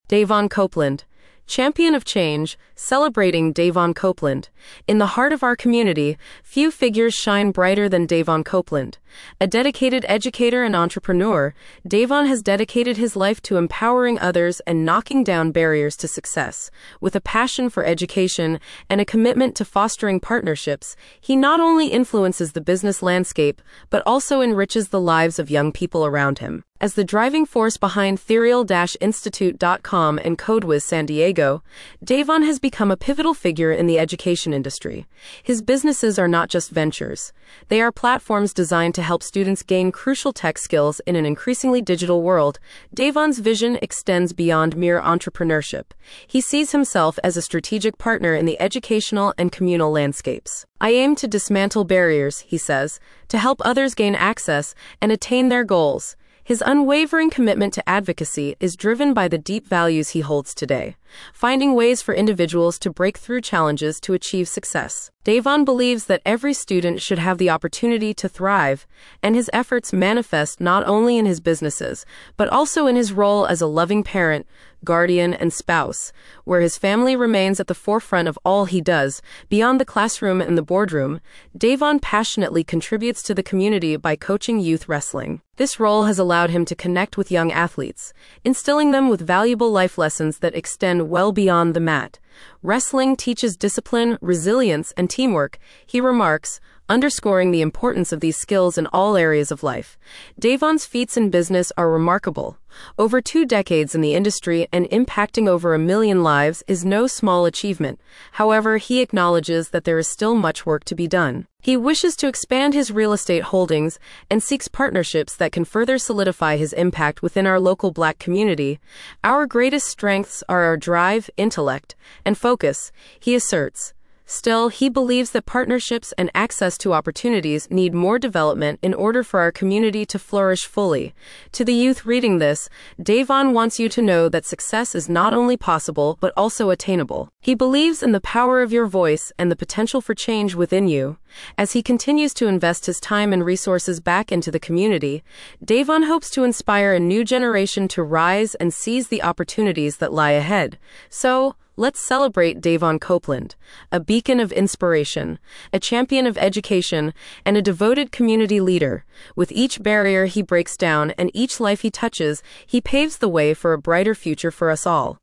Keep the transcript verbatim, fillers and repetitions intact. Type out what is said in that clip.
Davon Copeland, champion of change, celebrating Davon Copeland. In the heart of our community, few figures shine brighter than Davon Copeland. A dedicated educator and entrepreneur, Davon has dedicated his life to empowering others and knocking down barriers to success. With a passion for education and a commitment to fostering partnerships, he not only influences the business landscape, but also enriches the lives of young people around him. As the driving force behind Therial Institute dot com and CodeWiz San Diego, Davon has become a pivotal figure in the education industry. His businesses are not just ventures. They are platforms designed to help students gain crucial tech skills in an increasingly digital world. Davon's vision extends beyond mere entrepreneurship. He sees himself as a strategic partner in the educational and communal landscapes. I aim to dismantle barriers, he says, to help others gain access and attain their goals. His unwavering commitment to advocacy is driven by the deep values he holds today, finding ways for individuals to break through challenges to achieve success. Davon believes that every student should have the opportunity to thrive, and his efforts manifest not only in his businesses, but also in his role as a loving parent, guardian, and spouse, where his family remains at the forefront of all he does. Beyond the classroom and the boardroom, Davon passionately contributes to the community by coaching youth wrestling. This role has allowed him to connect with young athletes, instilling them with valuable life lessons that extend well beyond the mat. Wrestling teaches discipline, resilience, and teamwork, he remarks, underscoring the importance of these skills in all areas of life. Davon's feats in business are remarkable. Over two decades in the industry and impacting over a million lives is no small achievement. However, he acknowledges that there is still much work to be done. He wishes to expand his real estate holdings and seeks partnerships that can further solidify his impact within our local Black community. Our greatest strengths are our drive, intellect, and focus, he asserts. Still, he believes that partnerships and access to opportunities need more development in order for our community to flourish fully. To the youth reading this, Davon wants you to know that success is not only possible but also attainable. He believes in the power of your voice and the potential for change within you. As he continues to invest his time and resources back into the community, Davon hopes to inspire a new generation to rise and seize the opportunities that lie ahead. So, let's celebrate Davon Copeland, a beacon of inspiration, a champion of education, and a devoted community leader. With each barrier he breaks down and each life he touches, he paves the way for a brighter future for us all.